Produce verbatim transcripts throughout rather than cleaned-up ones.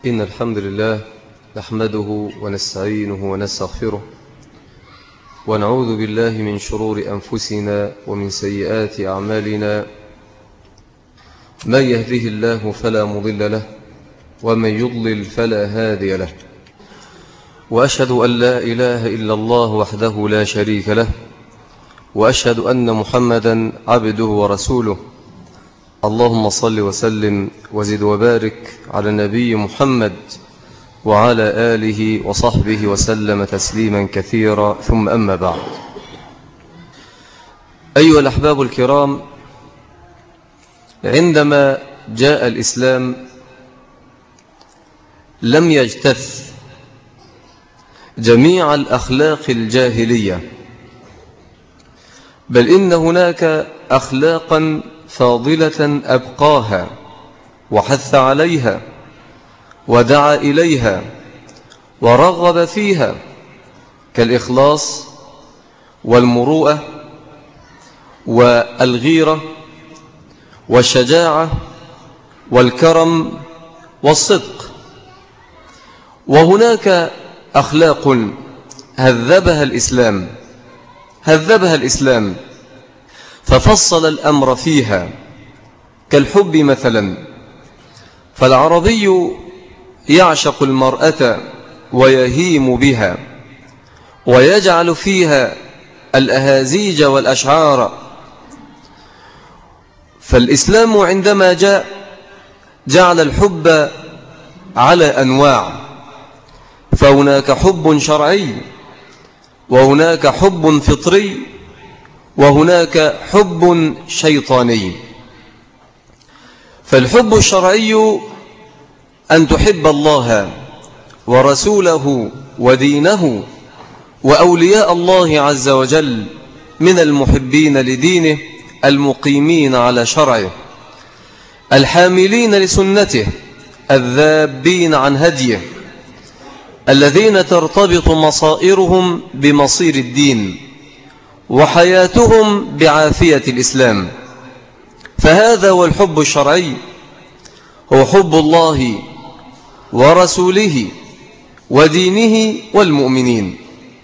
إن الحمد لله نحمده ونستعينه ونستغفره ونعوذ بالله من شرور أنفسنا ومن سيئات أعمالنا. من يهده الله فلا مضل له ومن يضلل فلا هادي له، وأشهد أن لا إله إلا الله وحده لا شريك له، وأشهد أن محمدا عبده ورسوله. اللهم صل وسلم وزد وبارك على النبي محمد وعلى آله وصحبه وسلم تسليما كثيرا، ثم أما بعد. أيها الأحباب الكرام، عندما جاء الإسلام لم يجتث جميع الأخلاق الجاهلية، بل إن هناك أخلاقا فاضلة أبقاها وحث عليها ودعا إليها ورغب فيها، كالإخلاص والمروءة والغيرة والشجاعة والكرم والصدق. وهناك أخلاق هذبها الإسلام هذبها الإسلام ففصل الأمر فيها، كالحب مثلا. فالعربي يعشق المرأة ويهيم بها ويجعل فيها الأهازيج والأشعار. فالإسلام عندما جاء جعل الحب على أنواع، فهناك حب شرعي، وهناك حب فطري، وهناك حب شيطاني. فالحب الشرعي أن تحب الله ورسوله ودينه وأولياء الله عز وجل من المحبين لدينه، المقيمين على شرعه، الحاملين لسنته، الذابين عن هديه، الذين ترتبط مصائرهم بمصير الدين وحياتهم بعافية الإسلام. فهذا هو الحب الشرعي، هو حب الله ورسوله ودينه والمؤمنين.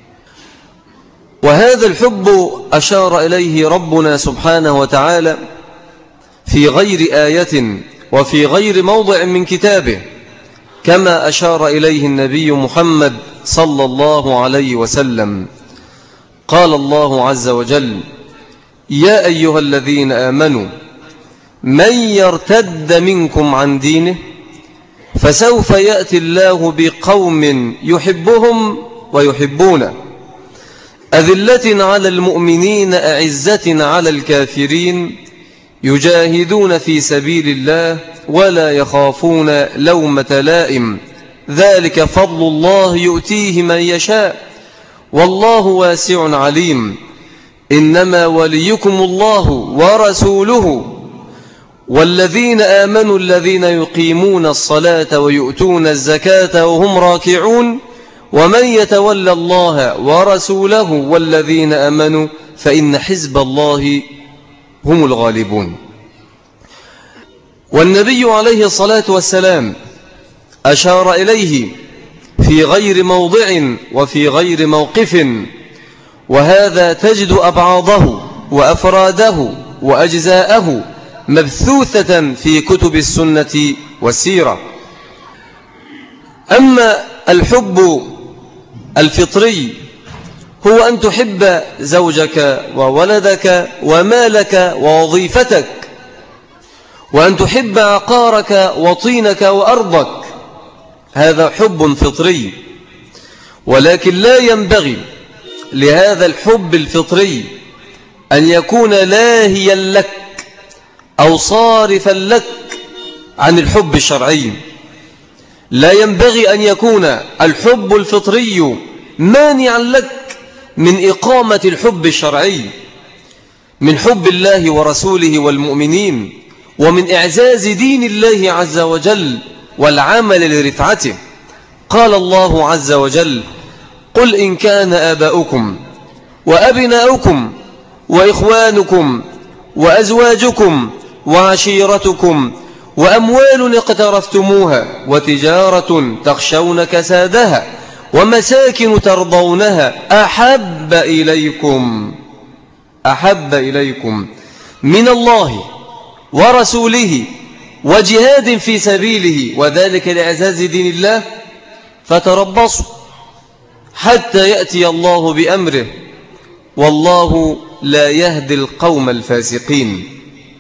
وهذا الحب أشار إليه ربنا سبحانه وتعالى في غير آية وفي غير موضع من كتابه، كما أشار إليه النبي محمد صلى الله عليه وسلم. قال الله عز وجل: يا أيها الذين آمنوا من يرتد منكم عن دينه فسوف يأتي الله بقوم يحبهم ويحبونه، أذلة على المؤمنين أعزة على الكافرين، يجاهدون في سبيل الله ولا يخافون لومة لائم، ذلك فضل الله يؤتيه من يشاء والله واسع عليم. إنما وليكم الله ورسوله والذين آمنوا الذين يقيمون الصلاة ويؤتون الزكاة وهم راكعون، ومن يتولى الله ورسوله والذين آمنوا فإن حزب الله هم الغالبون. والنبي عليه الصلاة والسلام أشار إليه في غير موضع وفي غير موقف، وهذا تجد أبعاضه وأفراده وأجزاءه مبثوثة في كتب السنة والسيرة. أما الحب الفطري هو أن تحب زوجك وولدك ومالك ووظيفتك، وأن تحب عقارك وطينك وأرضك، هذا حب فطري. ولكن لا ينبغي لهذا الحب الفطري أن يكون لاهيا لك أو صارفا لك عن الحب الشرعي. لا ينبغي أن يكون الحب الفطري مانعا لك من إقامة الحب الشرعي، من حب الله ورسوله والمؤمنين، ومن إعزاز دين الله عز وجل والعمل لرفعته. قال الله عز وجل: قل إن كان آباؤكم وأبناؤكم وإخوانكم وأزواجكم وعشيرتكم وأموال اقترفتموها وتجارة تخشون كسادها ومساكن ترضونها أحب إليكم أحب إليكم من الله ورسوله وجهاد في سبيله وذلك لإعزاز دين الله فتربصوا حتى يأتي الله بأمره والله لا يهدي القوم الفاسقين.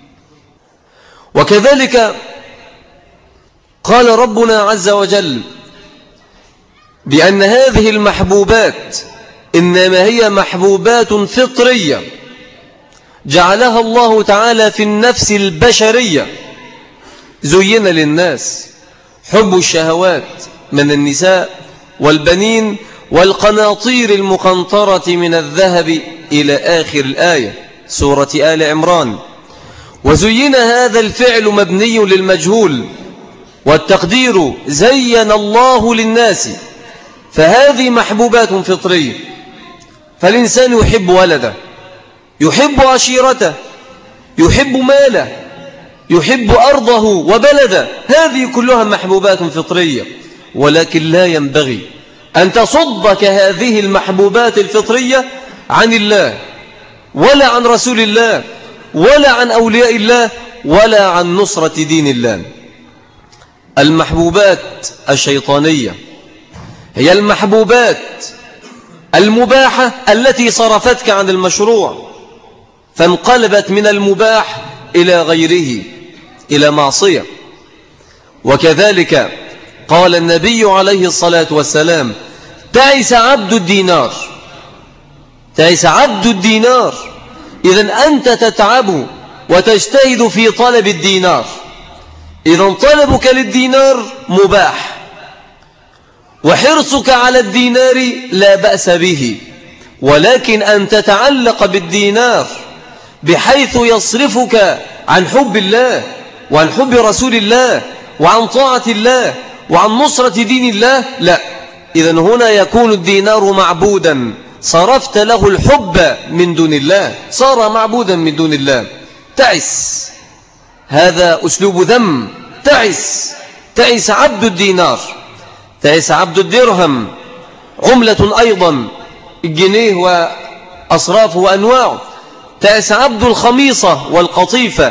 وكذلك قال ربنا عز وجل بأن هذه المحبوبات إنما هي محبوبات فطرية جعلها الله تعالى في النفس البشرية. زين للناس حب الشهوات من النساء والبنين والقناطير المقنطرة من الذهب إلى آخر الآية سورة آل عمران. وزين هذا الفعل مبني للمجهول والتقدير زين الله للناس، فهذه محبوبات فطرية. فالإنسان يحب ولده، يحب عشيرته، يحب ماله، يحب أرضه وبلده، هذه كلها محبوبات فطرية. ولكن لا ينبغي أن تصدك هذه المحبوبات الفطرية عن الله ولا عن رسول الله ولا عن أولياء الله ولا عن نصرة دين الله. المحبوبات الشيطانية هي المحبوبات المباحة التي صرفتك عن المشروع فانقلبت من المباح إلى غيره إلى معصية. وكذلك قال النبي عليه الصلاة والسلام تعس عبد الدينار، تعس عبد الدينار. إذن أنت تتعب وتجتهد في طلب الدينار، إذن طلبك للدينار مباح، وحرصك على الدينار لا بأس به، ولكن أن تتعلق بالدينار بحيث يصرفك عن حب الله وعن حب رسول الله وعن طاعة الله وعن نصرة دين الله، لا. إذن هنا يكون الدينار معبودا، صرفت له الحب من دون الله، صار معبودا من دون الله. تعس، هذا أسلوب ذم. تعس، تعس عبد الدينار، تعس عبد الدرهم، عملة أيضا، الجنيه وأصرافه وأنواعه. تعس عبد الخميصة والقطيفة،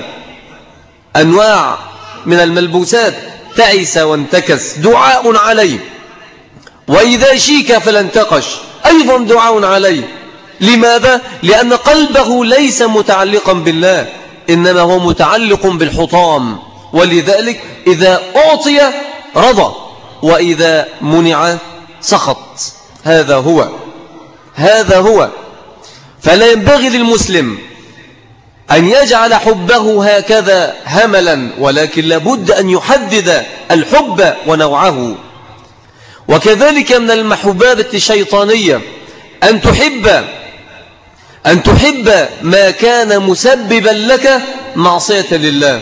أنواع من الملبوسات. تعس وانتكس، دعاء عليه. وإذا شيك فلانتقش، أيضا دعاء عليه. لماذا؟ لأن قلبه ليس متعلقا بالله، إنما هو متعلق بالحطام. ولذلك إذا أعطي رضى وإذا منع سخط. هذا هو هذا هو فلا ينبغي للمسلم أن يجعل حبه هكذا هملا، ولكن لابد أن يحدد الحب ونوعه. وكذلك من المحبوبات الشيطانية أن تحب أن تحب ما كان مسببا لك معصية لله،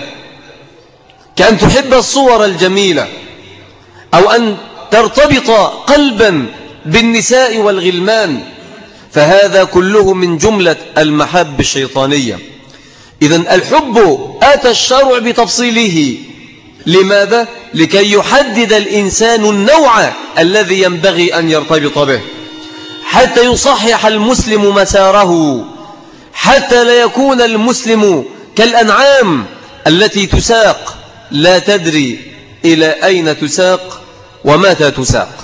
كأن تحب الصور الجميلة، أو أن ترتبط قلبا بالنساء والغلمان، فهذا كله من جملة المحب الشيطانية. إذن الحب آتى الشرع بتفصيله. لماذا؟ لكي يحدد الإنسان النوع الذي ينبغي أن يرتبط به، حتى يصحح المسلم مساره، حتى لا يكون المسلم كالأنعام التي تساق لا تدري إلى أين تساق ومتى تساق.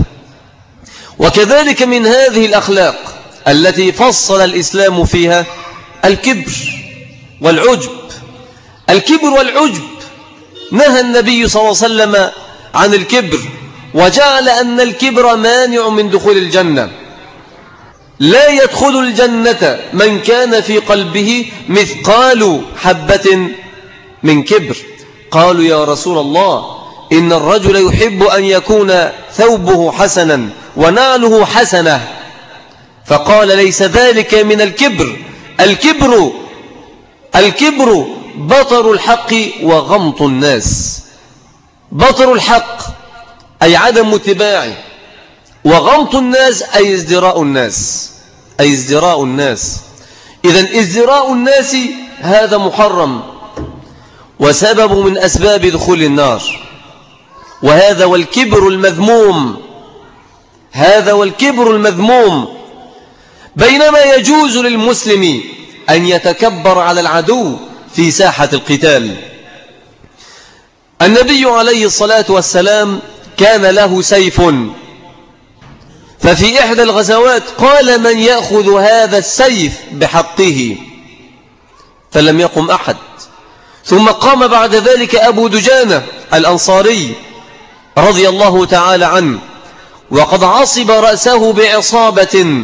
وكذلك من هذه الأخلاق التي فصل الإسلام فيها الكبر والعجب. الكبر والعجب نهى النبي صلى الله عليه وسلم عن الكبر، وجعل أن الكبر مانع من دخول الجنة. لا يدخل الجنة من كان في قلبه مثقال حبة من كبر. قالوا يا رسول الله إن الرجل يحب أن يكون ثوبه حسنا ونعله حسنة، فقال ليس ذلك من الكبر. الكبر الكبر بطر الحق وغمط الناس. بطر الحق أي عدم اتباعه، وغمط الناس أي ازدراء الناس أي ازدراء الناس. إذن ازدراء الناس هذا محرم، وسبب من أسباب دخول النار. وهذا والكبر المذموم، هذا والكبر المذموم. بينما يجوز للمسلم أن يتكبر على العدو في ساحة القتال. النبي عليه الصلاة والسلام كان له سيف، ففي إحدى الغزوات قال: من يأخذ هذا السيف بحقه؟ فلم يقم أحد. ثم قام بعد ذلك أبو دجانة الأنصاري رضي الله تعالى عنه، وقد عصب رأسه بعصابة،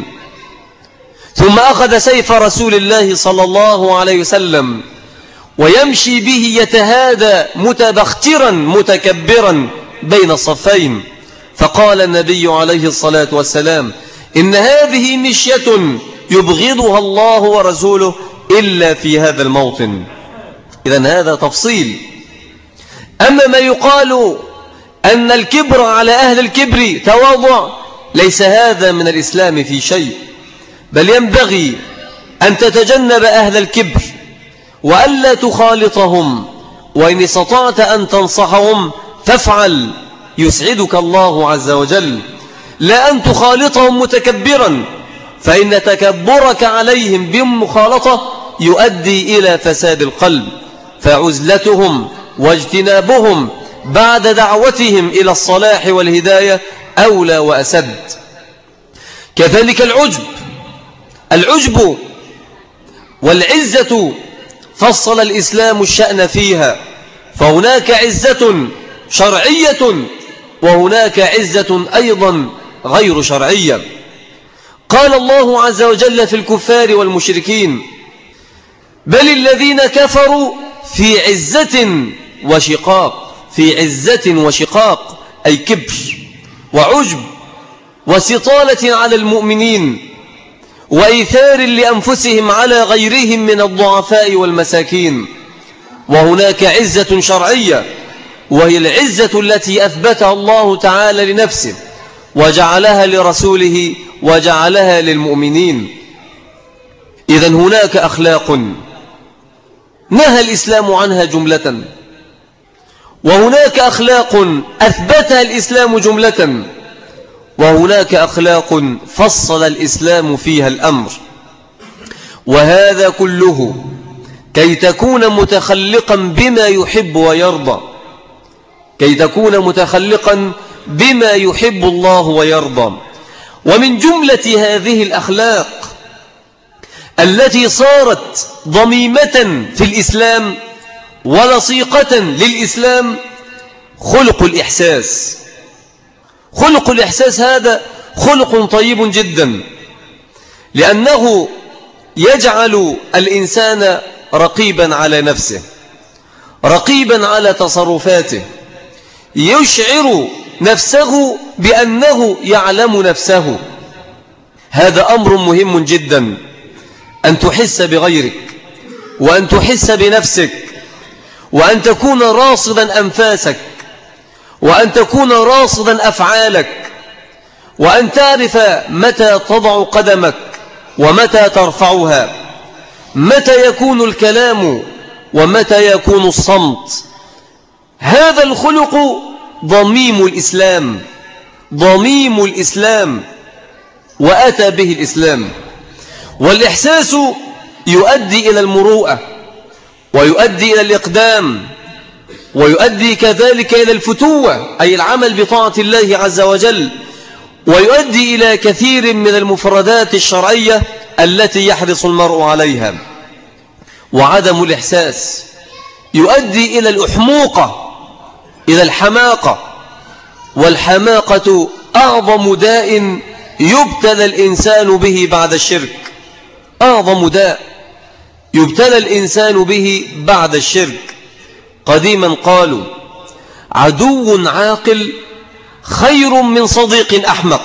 ثم أخذ سيف رسول الله صلى الله عليه وسلم ويمشي به يتهادى متبخترا متكبرا بين الصفين. فقال النبي عليه الصلاة والسلام: إن هذه مشية يبغضها الله ورسوله إلا في هذا الموطن. إذن هذا تفصيل. أما ما يقال أن الكبر على أهل الكبر تواضع، ليس هذا من الإسلام في شيء، بل ينبغي أن تتجنب أهل الكبر وألا تخالطهم، وإن استطعت أن تنصحهم فافعل، يسعدك الله عز وجل، لا أن تخالطهم متكبرا، فإن تكبرك عليهم بالمخالطة يؤدي إلى فساد القلب. فعزلتهم واجتنابهم بعد دعوتهم إلى الصلاح والهداية أولى وأسد. كذلك العجب، العجب والعزة فصل الإسلام الشأن فيها، فهناك عزة شرعية وهناك عزة أيضا غير شرعية. قال الله عز وجل في الكفار والمشركين: بل الذين كفروا في عزة وشقاق، في عزة وشقاق، أي كبر وعجب وسطالة على المؤمنين وإيثار لأنفسهم على غيرهم من الضعفاء والمساكين. وهناك عزة شرعية، وهي العزة التي أثبتها الله تعالى لنفسه وجعلها لرسوله وجعلها للمؤمنين. إذن هناك أخلاق نهى الإسلام عنها جملة، وهناك أخلاق أثبتها الإسلام جملة، وهناك أخلاق فصل الإسلام فيها الأمر. وهذا كله كي تكون متخلقا بما يحب ويرضى، كي تكون متخلقا بما يحب الله ويرضى. ومن جملة هذه الأخلاق التي صارت ضميمة في الإسلام ولصيقة للإسلام خلق الإحساس. خلق الإحساس هذا خلق طيب جدا، لأنه يجعل الإنسان رقيبا على نفسه، رقيبا على تصرفاته، يشعر نفسه بأنه يعلم نفسه. هذا أمر مهم جدا، أن تحس بغيرك، وأن تحس بنفسك، وأن تكون راصدا أنفاسك، وأن تكون راصدا أفعالك، وأن تعرف متى تضع قدمك ومتى ترفعها، متى يكون الكلام ومتى يكون الصمت. هذا الخلق ضميم الإسلام، ضميم الإسلام، وأتى به الإسلام. والإحساس يؤدي إلى المروءة، ويؤدي إلى الإقدام، ويؤدي كذلك إلى الفتوة، أي العمل بطاعة الله عز وجل، ويؤدي إلى كثير من المفردات الشرعية التي يحرص المرء عليها. وعدم الإحساس يؤدي إلى الأحموقة، إلى الحماقة. والحماقة أعظم داء يبتلى الإنسان به بعد الشرك، أعظم داء يبتلى الإنسان به بعد الشرك. قديما قالوا: عدو عاقل خير من صديق أحمق.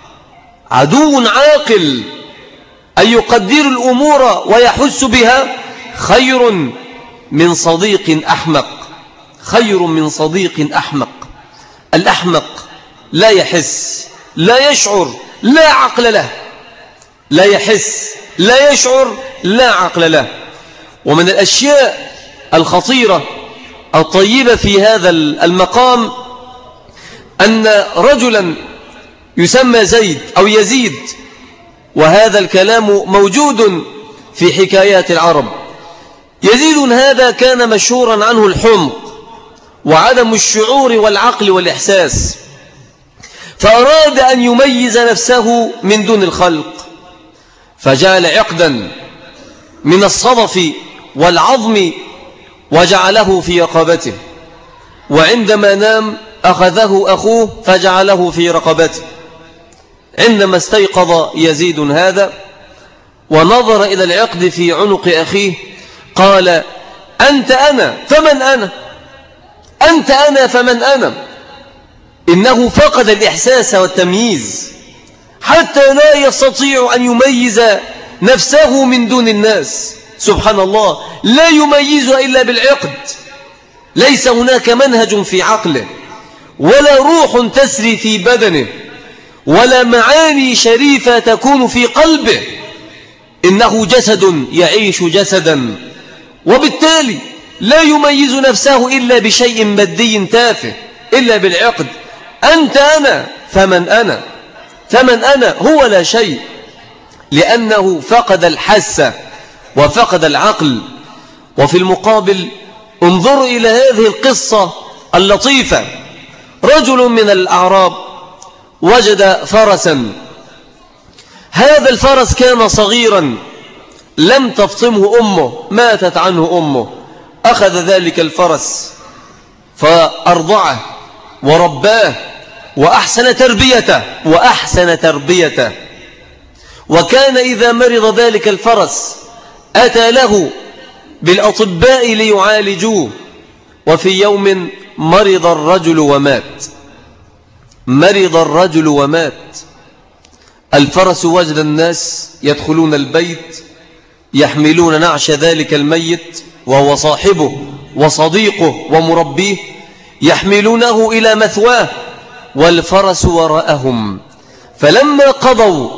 عدو عاقل أن يقدر الأمور ويحس بها خير من صديق أحمق، خير من صديق أحمق. الأحمق لا يحس، لا يشعر، لا عقل له، لا يحس، لا يشعر، لا عقل له. ومن الأشياء الخطيرة الطيبة في هذا المقام أن رجلا يسمى زيد أو يزيد، وهذا الكلام موجود في حكايات العرب. يزيد هذا كان مشهورا عنه الحمق وعدم الشعور والعقل والإحساس، فأراد أن يميز نفسه من دون الخلق، فجعل عقدا من الصدف والعظم وجعله في رقبته، وعندما نام أخذه أخوه فجعله في رقبته. عندما استيقظ يزيد هذا ونظر إلى العقد في عنق أخيه قال: أنت أنا فمن أنا؟ أنت أنا فمن أنا؟ إنه فقد الإحساس والتمييز حتى لا يستطيع أن يميز نفسه من دون الناس. سبحان الله، لا يميز إلا بالعقد. ليس هناك منهج في عقله، ولا روح تسري في بدنه، ولا معاني شريفة تكون في قلبه. إنه جسد يعيش جسدا، وبالتالي لا يميز نفسه إلا بشيء مادي تافه، إلا بالعقد. أنت أنا فمن أنا؟ فمن أنا هو لا شيء، لأنه فقد الحس وفقد العقل. وفي المقابل انظروا إلى هذه القصة اللطيفة. رجل من الأعراب وجد فرسا، هذا الفرس كان صغيرا لم تفطمه أمه، ماتت عنه أمه. أخذ ذلك الفرس فأرضعه ورباه وأحسن تربيته وأحسن تربيته وكان إذا مرض ذلك الفرس أتى له بالأطباء ليعالجوه. وفي يوم مرض الرجل ومات مرض الرجل ومات الفرس وجد الناس يدخلون البيت يحملون نعش ذلك الميت وهو صاحبه وصديقه ومربيه، يحملونه إلى مثواه والفرس وراءهم. فلما قضوا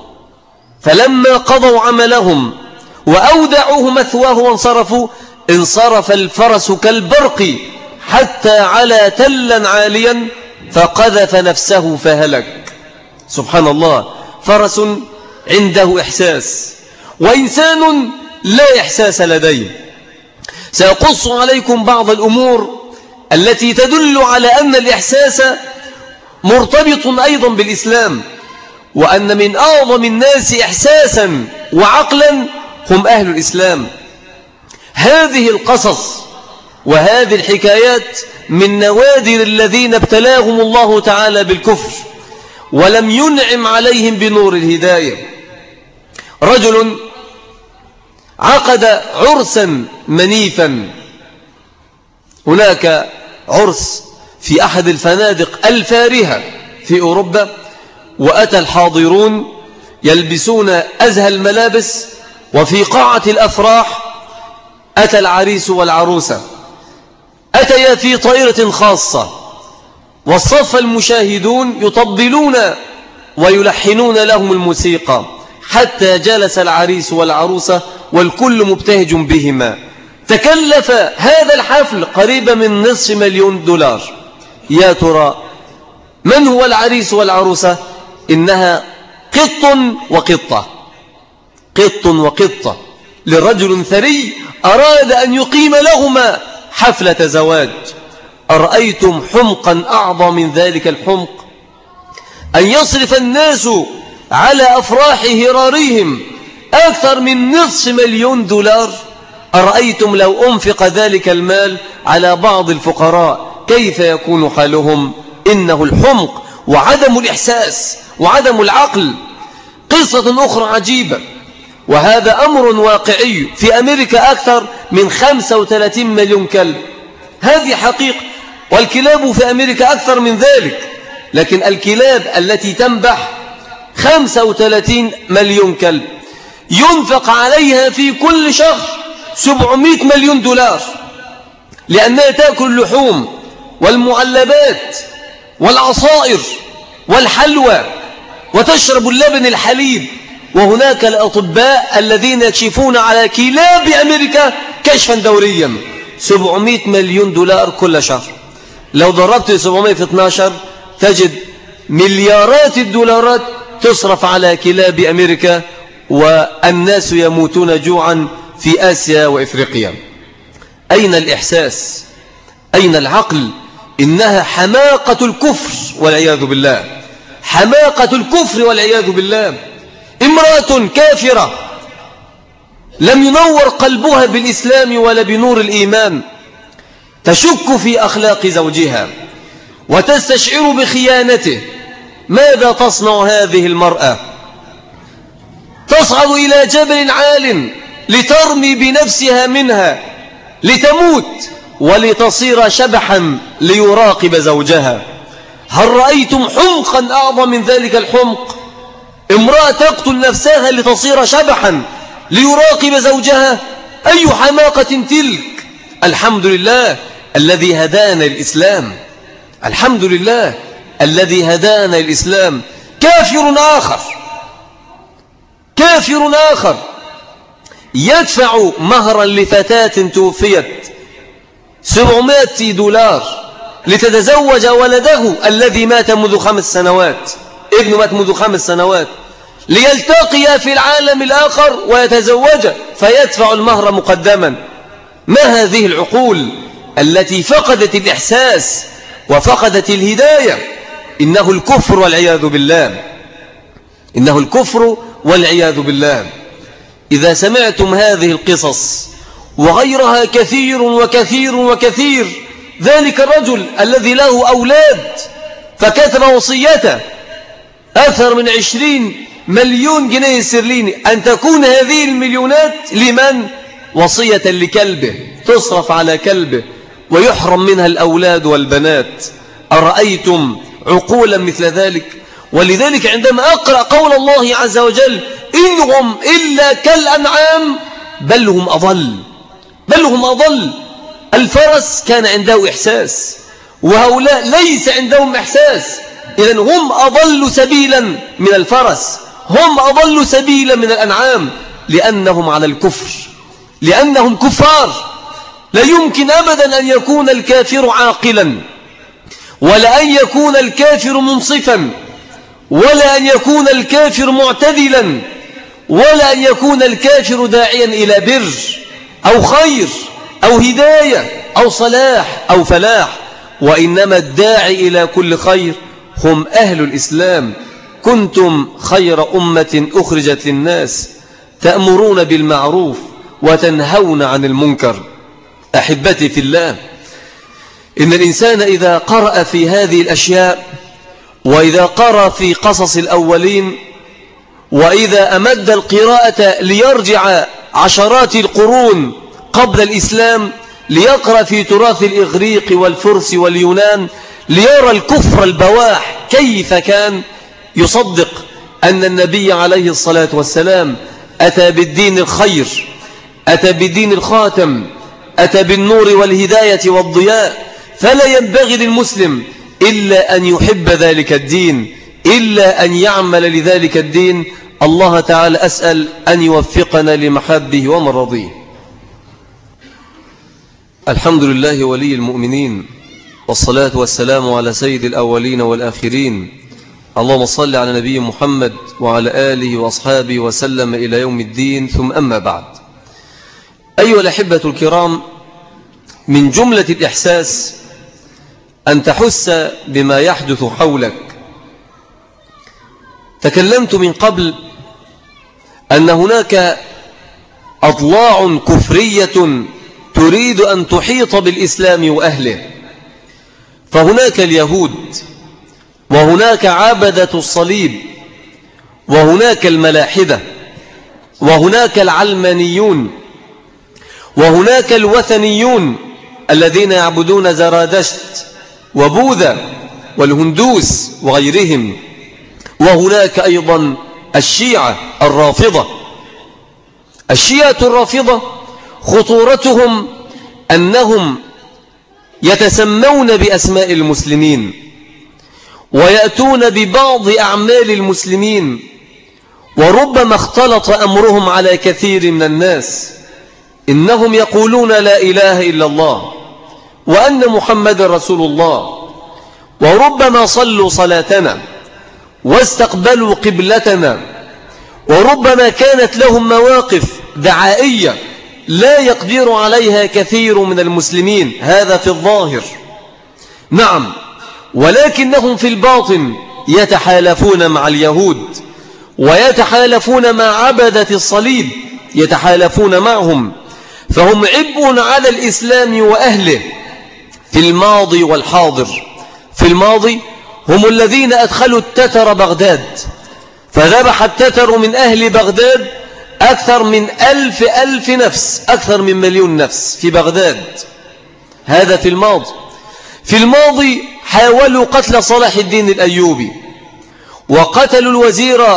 فلما قضوا عملهم وأودعوه مثواه وانصرفوا، انصرف الفرس كالبرق حتى على تلا عاليا فقذف نفسه فهلك. سبحان الله، فرس عنده إحساس وإنسان لا إحساس لديه. سأقص عليكم بعض الأمور التي تدل على أن الإحساس مرتبط أيضا بالإسلام، وأن من أعظم الناس إحساسا وعقلا هم أهل الإسلام. هذه القصص وهذه الحكايات من نوادر الذين ابتلاهم الله تعالى بالكفر ولم ينعم عليهم بنور الهداية. رجل عقد عرسا منيفا، هناك عرس في أحد الفنادق الفارهة في أوروبا، وأتى الحاضرون يلبسون أزهى الملابس، وفي قاعة الأفراح أتى العريس والعروسة، أتيا في طائرة خاصة، والصف المشاهدون يطبلون ويلحنون لهم الموسيقى، حتى جلس العريس والعروسة والكل مبتهج بهما. تكلف هذا الحفل قريبا من نصف مليون دولار. يا ترى من هو العريس والعروسة؟ إنها قط وقطة، قط وقطة لرجل ثري أراد أن يقيم لهما حفلة زواج. أرأيتم حمقا أعظم من ذلك الحمق؟ أن يصرف الناس على أفراح هراريهم أكثر من نصف مليون دولار. أرأيتم لو أنفق ذلك المال على بعض الفقراء كيف يكون حالهم؟ إنه الحمق وعدم الإحساس وعدم العقل. قصة أخرى عجيبة، وهذا أمر واقعي. في أمريكا أكثر من خمسة وثلاثين مليون كلب، هذه حقيقة، والكلاب في أمريكا أكثر من ذلك، لكن الكلاب التي تنبح خمسة وثلاثين مليون كلب، ينفق عليها في كل شهر سبعمائة مليون دولار، لأنها تأكل اللحوم والمعلبات والعصائر والحلوى وتشرب اللبن الحليب. وهناك الأطباء الذين يكشفون على كلاب أمريكا كشفا دوريا، سبعمائة مليون دولار كل شهر. لو ضربت سبعمائة في اثناشر تجد مليارات الدولارات تصرف على كلاب أمريكا، والناس يموتون جوعا في آسيا وإفريقيا. أين الإحساس؟ أين العقل؟ إنها حماقة الكفر والعياذ بالله، حماقة الكفر والعياذ بالله. امرأة كافرة لم ينور قلبها بالإسلام ولا بنور الإيمان تشك في أخلاق زوجها وتستشعر بخيانته. ماذا تصنع هذه المرأة؟ تصعد إلى جبل عال لترمي بنفسها منها لتموت ولتصير شبحا ليراقب زوجها. هل رأيتم حمقا أعظم من ذلك الحمق؟ امرأة تقتل نفسها لتصير شبحا ليراقب زوجها. أي حماقة تلك؟ الحمد لله الذي هدانا الإسلام، الحمد لله الذي هدانا الإسلام. كافر آخر، كافر آخر يدفع مهرا لفتاة توفيت سبعمائة دولار لتتزوج ولده الذي مات منذ خمس سنوات، ابنه مات منذ خمس سنوات، ليلتقي في العالم الآخر ويتزوج فيدفع المهر مقدما. ما هذه العقول التي فقدت الإحساس وفقدت الهداية؟ إنه الكفر والعياذ بالله، إنه الكفر والعياذ بالله. إذا سمعتم هذه القصص وغيرها كثير وكثير وكثير، ذلك الرجل الذي له أولاد فكتب وصيته أكثر من عشرين مليون جنيه استرليني أن تكون هذه المليونات لمن؟ وصية لكلبه تصرف على كلبه ويحرم منها الأولاد والبنات. أرأيتم عقولا مثل ذلك؟ ولذلك عندما أقرأ قول الله عز وجل إنهم إلا كالأنعام بل هم أضل، بل هم أضل. الفرس كان عنده إحساس وهؤلاء ليس عندهم إحساس، إذن هم أضل سبيلا من الفرس، هم أضل سبيلا من الأنعام، لأنهم على الكفر، لأنهم كفار. لا يمكن أبدا أن يكون الكافر عاقلا، ولا أن يكون الكافر منصفا، ولا أن يكون الكافر معتدلا، ولا أن يكون الكافر داعيا إلى بر أو خير أو هداية أو صلاح أو فلاح. وإنما الداعي إلى كل خير هم أهل الإسلام. كنتم خير أمة أخرجت للناس تأمرون بالمعروف وتنهون عن المنكر. أحبتي في الله، إن الإنسان إذا قرأ في هذه الأشياء، وإذا قرأ في قصص الأولين، وإذا أمد القراءة ليرجع عشرات القرون قبل الإسلام ليقرأ في تراث الإغريق والفرس واليونان ليرى الكفر البواح كيف كان، يصدق أن النبي عليه الصلاة والسلام أتى بالدين الخير، أتى بالدين الخاتم، أتى بالنور والهداية والضياء. فلا ينبغي للمسلم إلا أن يحب ذلك الدين، إلا أن يعمل لذلك الدين. الله تعالى أسأل أن يوفقنا لمحبه ومرضيه. الحمد لله ولي المؤمنين، والصلاة والسلام على سيد الأولين والآخرين. اللهم صل على نبي محمد وعلى آله وأصحابه وسلم إلى يوم الدين. ثم أما بعد، أيها الأحبة الكرام، من جملة الإحساس أن تحس بما يحدث حولك. تكلمت من قبل أن هناك أضلاع كفرية تريد أن تحيط بالإسلام وأهله. فهناك اليهود، وهناك عبدة الصليب، وهناك الملاحدة، وهناك العلمانيون، وهناك الوثنيون الذين يعبدون زرادشت وبوذا والهندوس وغيرهم، وهناك أيضا الشيعة الرافضة. الشيعة الرافضة خطورتهم أنهم يتسمون بأسماء المسلمين ويأتون ببعض أعمال المسلمين، وربما اختلط أمرهم على كثير من الناس. إنهم يقولون لا إله إلا الله وأن محمد رسول الله، وربما صلوا صلاتنا واستقبلوا قبلتنا، وربما كانت لهم مواقف دعائية لا يقدر عليها كثير من المسلمين، هذا في الظاهر. نعم، ولكنهم في الباطن يتحالفون مع اليهود ويتحالفون مع عبدة الصليب، يتحالفون معهم، فهم عبء على الإسلام وأهله في الماضي والحاضر. في الماضي هم الذين أدخلوا التتر بغداد، فذبح التتر من أهل بغداد أكثر من ألف ألف نفس، أكثر من مليون نفس في بغداد، هذا في الماضي. في الماضي حاولوا قتل صلاح الدين الأيوبي، وقتلوا الوزير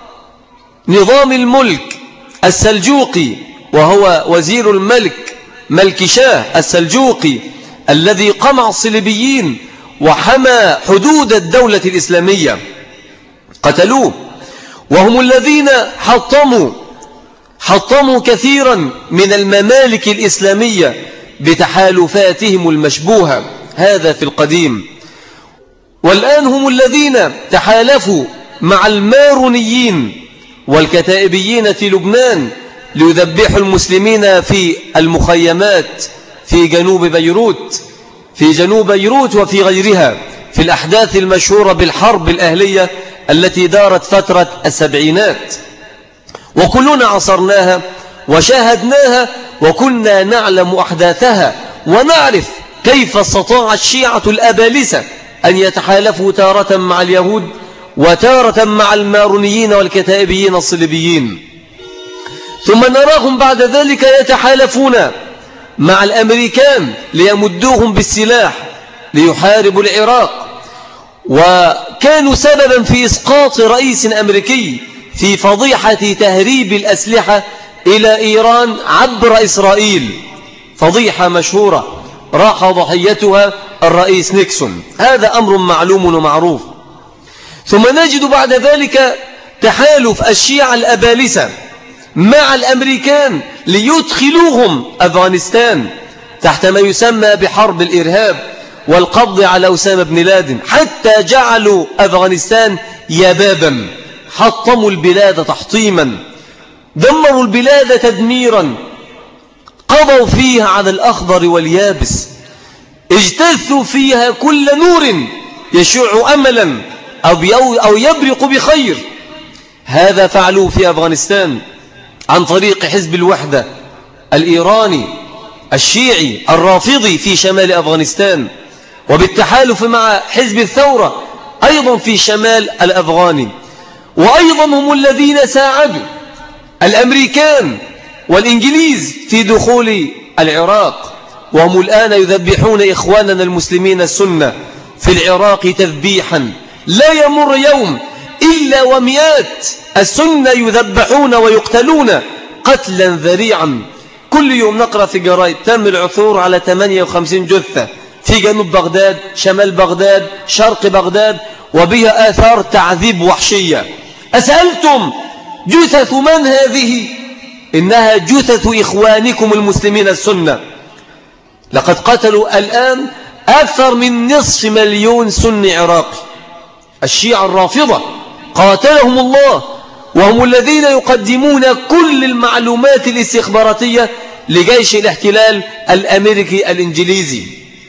نظام الملك السلجوقي، وهو وزير الملك ملكشاه السلجوقي الذي قمع الصليبيين وحمى حدود الدولة الإسلامية، قتلوه. وهم الذين حطموا حطموا كثيرا من الممالك الإسلامية بتحالفاتهم المشبوهة، هذا في القديم. والآن هم الذين تحالفوا مع المارونيين والكتائبيين في لبنان ليذبحوا المسلمين في المخيمات في جنوب بيروت في جنوب بيروت وفي غيرها، في الأحداث المشهورة بالحرب الأهلية التي دارت فترة السبعينات، وكلنا عصرناها وشاهدناها، وكنا نعلم أحداثها ونعرف كيف استطاع الشيعة الأبالسة أن يتحالفوا تارة مع اليهود وتارة مع المارونيين والكتائبيين الصليبيين، ثم نراهم بعد ذلك يتحالفون مع الأمريكان ليمدوهم بالسلاح ليحاربوا العراق، وكانوا سببا في إسقاط رئيس أمريكي في فضيحة تهريب الأسلحة إلى إيران عبر إسرائيل، فضيحة مشهورة راح ضحيتها الرئيس نيكسون، هذا أمر معلوم ومعروف. ثم نجد بعد ذلك تحالف الشيعة الأبالسة مع الأمريكان ليدخلوهم أفغانستان تحت ما يسمى بحرب الإرهاب والقبض على أسامة بن لادن، حتى جعلوا أفغانستان يبابا، حطموا البلاد تحطيما، دمروا البلاد تدميرا، قضوا فيها على الأخضر واليابس، اجتثوا فيها كل نور يشع أملا أو يبرق بخير، هذا فعلوه في أفغانستان عن طريق حزب الوحدة الإيراني الشيعي الرافضي في شمال أفغانستان، وبالتحالف مع حزب الثورة أيضا في شمال الأفغاني. وأيضا هم الذين ساعدوا الأمريكان والإنجليز في دخول العراق، وهم الآن يذبحون إخواننا المسلمين السنة في العراق تذبيحا لا يمر يوم إلا ومئات السنة يذبحون ويقتلون قتلا ذريعا. كل يوم نقرأ في جرائد تم العثور على ثمانية وخمسين جثة في جنوب بغداد، شمال بغداد، شرق بغداد، وبها آثار تعذيب وحشية. أسألتم جثث من هذه؟ إنها جثث إخوانكم المسلمين السنة. لقد قتلوا الآن أكثر من نصف مليون سني عراقي، الشيعة الرافضة قاتلهم الله، وهم الذين يقدمون كل المعلومات الاستخباراتية لجيش الاحتلال الأمريكي الإنجليزي.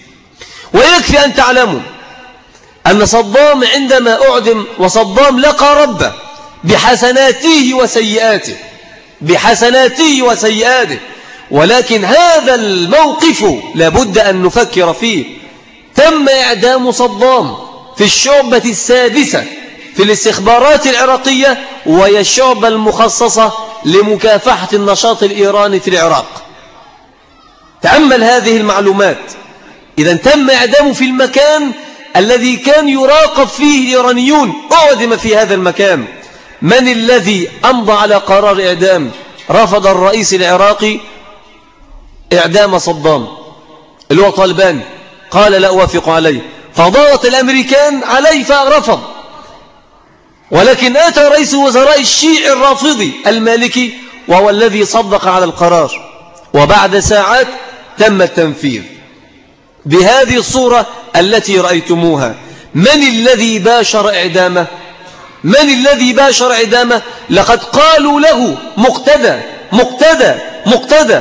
ويكفي أن تعلموا أن صدام عندما أعدم، وصدام لقى ربه بحسناته وسيئاته بحسناته وسيئاته ولكن هذا الموقف لابد أن نفكر فيه. تم إعدام صدام في الشعبة السادسة في الاستخبارات العراقية، وهي الشعبة المخصصة لمكافحة النشاط الإيراني في العراق. تأمل هذه المعلومات. إذا تم إعدامه في المكان الذي كان يراقب فيه الإيرانيون، أعدم في هذا المكان. من الذي أمضى على قرار إعدام؟ رفض الرئيس العراقي إعدام صدام اللي هو طالبان، قال لا أوافق عليه، فضغط الأمريكان عليه فرفض. ولكن أتى رئيس وزراء الشيعي الرافضي المالكي وهو الذي صدق على القرار، وبعد ساعات تم التنفيذ بهذه الصورة التي رأيتموها. من الذي باشر إعدامه؟ من الذي باشر إعدامه؟ لقد قالوا له مقتدى مقتدى مقتدى،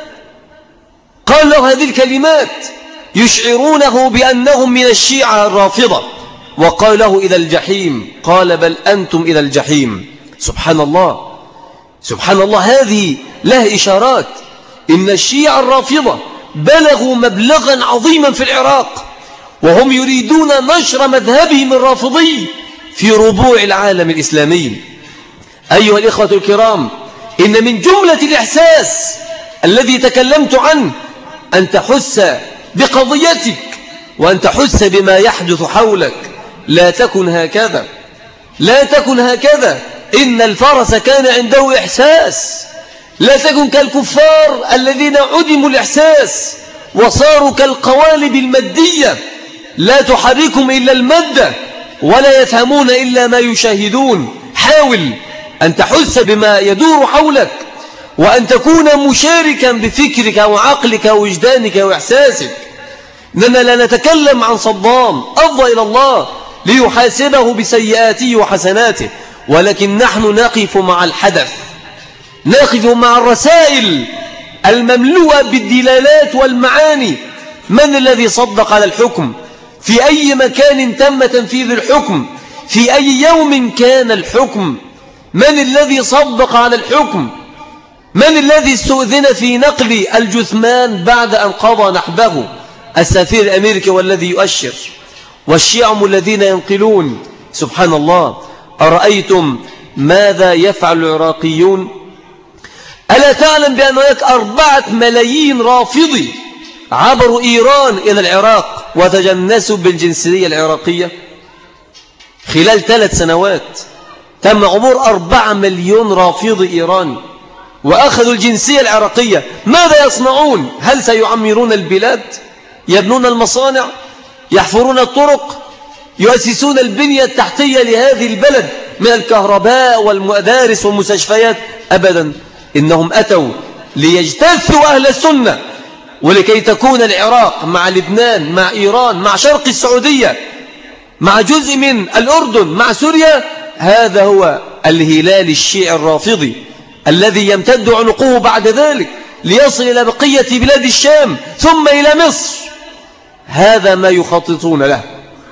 قال له هذه الكلمات يشعرونه بأنهم من الشيعة الرافضة، وقال له إلى الجحيم، قال بل أنتم إلى الجحيم. سبحان الله سبحان الله. هذه له إشارات. إن الشيعة الرافضة بلغوا مبلغا عظيما في العراق، وهم يريدون نشر مذهبهم الرافضي في ربوع العالم الإسلامي. أيها الإخوة الكرام، إن من جملة الإحساس الذي تكلمت عنه أن تحس بقضيتك وأن تحس بما يحدث حولك. لا تكن هكذا، لا تكن هكذا. إن الفرس كان عنده إحساس. لا تكن كالكفار الذين عدموا الإحساس وصاروا كالقوالب المادية، لا تحركهم إلا المادة ولا يفهمون إلا ما يشاهدون. حاول أن تحس بما يدور حولك، وأن تكون مشاركا بفكرك وعقلك ووجدانك وإحساسك. إننا لا نتكلم عن صدام أفضى إلى الله ليحاسبه بسيئاته وحسناته، ولكن نحن نقف مع الحدث، نقف مع الرسائل المملوءة بالدلالات والمعاني. من الذي صدق على الحكم؟ في أي مكان تم تنفيذ الحكم؟ في أي يوم كان الحكم؟ من الذي صدق على الحكم؟ من الذي استؤذن في نقل الجثمان بعد أن قضى نحبه؟ السفير الأمريكي والذي يؤشر، والشيعة الذين ينقلون. سبحان الله. أرأيتم ماذا يفعل العراقيون؟ ألا تعلم بأن هناك أربعة ملايين رافضي عبروا إيران إلى العراق وتجنسوا بالجنسية العراقية؟ خلال ثلاث سنوات تم عبور أربعة مليون رافضي إيراني وأخذوا الجنسية العراقية. ماذا يصنعون؟ هل سيعمرون البلاد؟ يبنون المصانع؟ يحفرون الطرق؟ يؤسسون البنية التحتية لهذه البلد من الكهرباء والمدارس والمستشفيات؟ أبدا. إنهم أتوا ليجتثوا أهل السنة، ولكي تكون العراق مع لبنان مع إيران مع شرق السعودية مع جزء من الأردن مع سوريا. هذا هو الهلال الشيعي الرافضي الذي يمتد عنقه بعد ذلك ليصل إلى بقية بلاد الشام ثم إلى مصر. هذا ما يخططون له.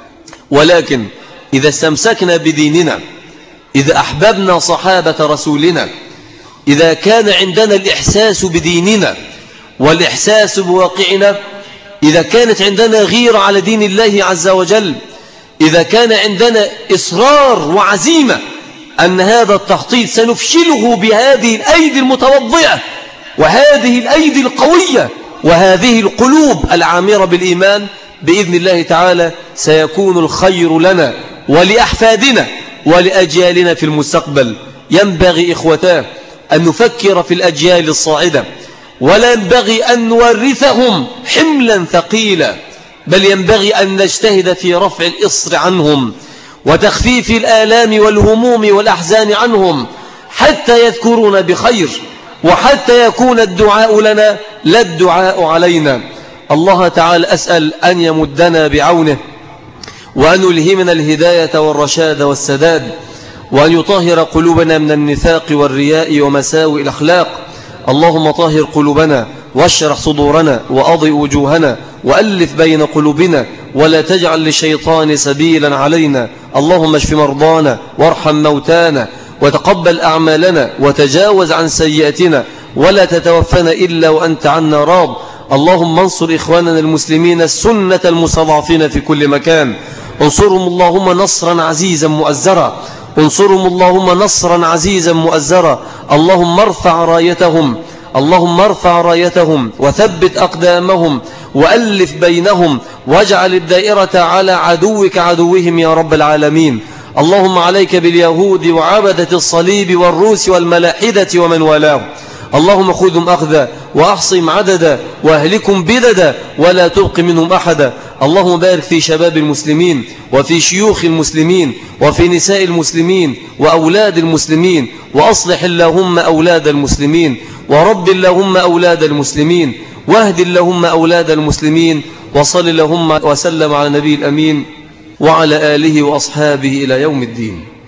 ولكن إذا استمسكنا بديننا، إذا أحببنا صحابة رسولنا، إذا كان عندنا الإحساس بديننا والإحساس بواقعنا، إذا كانت عندنا غيرة على دين الله عز وجل، إذا كان عندنا إصرار وعزيمة أن هذا التخطيط سنفشله بهذه الأيدي المتوضئة وهذه الأيدي القوية وهذه القلوب العامرة بالإيمان، بإذن الله تعالى سيكون الخير لنا ولأحفادنا ولأجيالنا في المستقبل. ينبغي إخوتاه أن نفكر في الأجيال الصاعدة، ولا ينبغي أن نورثهم حملا ثقيلا، بل ينبغي أن نجتهد في رفع الإصر عنهم وتخفيف الآلام والهموم والأحزان عنهم حتى يذكرون بخير، وحتى يكون الدعاء لنا لا الدعاء علينا. الله تعالى أسأل أن يمدنا بعونه، وأن يلهمنا الهداية والرشاد والسداد، وأن يطهر قلوبنا من النفاق والرياء ومساوئ الأخلاق. اللهم طهر قلوبنا واشرح صدورنا وأضئ وجوهنا وألف بين قلوبنا، ولا تجعل للشيطان سبيلا علينا. اللهم اشف مرضانا وارحم موتانا وتقبل أعمالنا وتجاوز عن سيئاتنا، ولا تتوفنا إلا وأنت عنا راض. اللهم انصر إخواننا المسلمين السنة المستضعفين في كل مكان، انصرهم اللهم نصرا عزيزا مؤزرا، انصرهم اللهم نصرا عزيزا مؤزرا. اللهم ارفع رايتهم، اللهم ارفع رايتهم وثبت أقدامهم وألف بينهم، واجعل الدائرة على عدوك عدوهم يا رب العالمين. اللهم عليك باليهود وعبدة الصليب والروس والملاحدة ومن والاهم. اللهم خذهم أخذا وأحصهم عددا وأهلكم بددا ولا تبق منهم أحدا. اللهم بارك في شباب المسلمين وفي شيوخ المسلمين وفي نساء المسلمين وأولاد المسلمين، وأصلح اللهم أولاد المسلمين، ورب اللهم أولاد المسلمين، واهد اللهم أولاد المسلمين. وصل اللهم وسلم على نبي الأمين وعلى آله وأصحابه إلى يوم الدين.